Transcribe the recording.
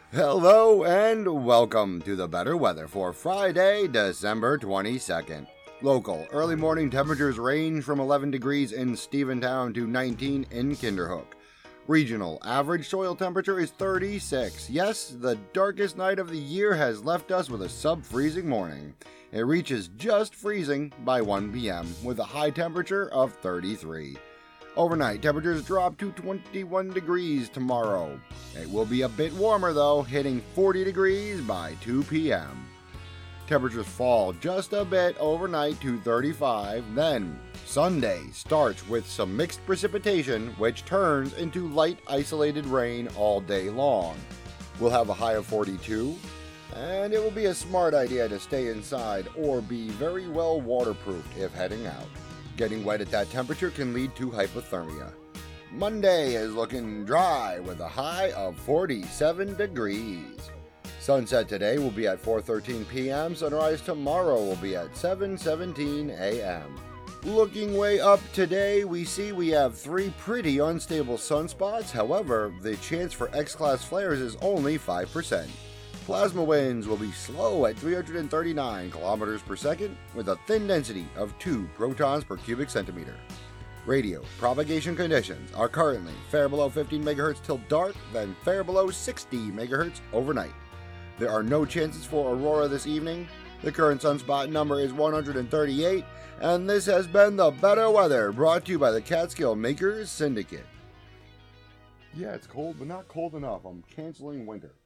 Hello and welcome to the better weather for Friday, December 22nd. Local early morning temperatures range from 11 degrees in Steventown to 19 in Kinderhook. Regional average soil temperature is 36. Yes, the darkest night of the year has left us with a sub-freezing morning. It reaches just freezing by 1 p.m. with a high temperature of 33. Overnight, temperatures drop to 21 degrees tomorrow. It will be a bit warmer though, hitting 40 degrees by 2 p.m. Temperatures fall just a bit overnight to 35, then Sunday starts with some mixed precipitation, which turns into light isolated rain all day long. We'll have a high of 42, and it will be a smart idea to stay inside or be very well waterproofed if heading out. Getting wet at that temperature can lead to hypothermia. Monday is looking dry with a high of 47 degrees. Sunset today will be at 4:13 p.m. Sunrise tomorrow will be at 7:17 a.m. Looking way up today, we have 3 pretty unstable sunspots. However, the chance for X-class flares is only 5%. Plasma winds will be slow at 339 kilometers per second with a thin density of 2 protons per cubic centimeter. Radio propagation conditions are currently fair below 15 MHz till dark, then fair below 60 MHz overnight. There are no chances for aurora this evening. The current sunspot number is 138, and this has been the better weather brought to you by the Catskill Makers Syndicate. Yeah, it's cold, but not cold enough. I'm canceling winter.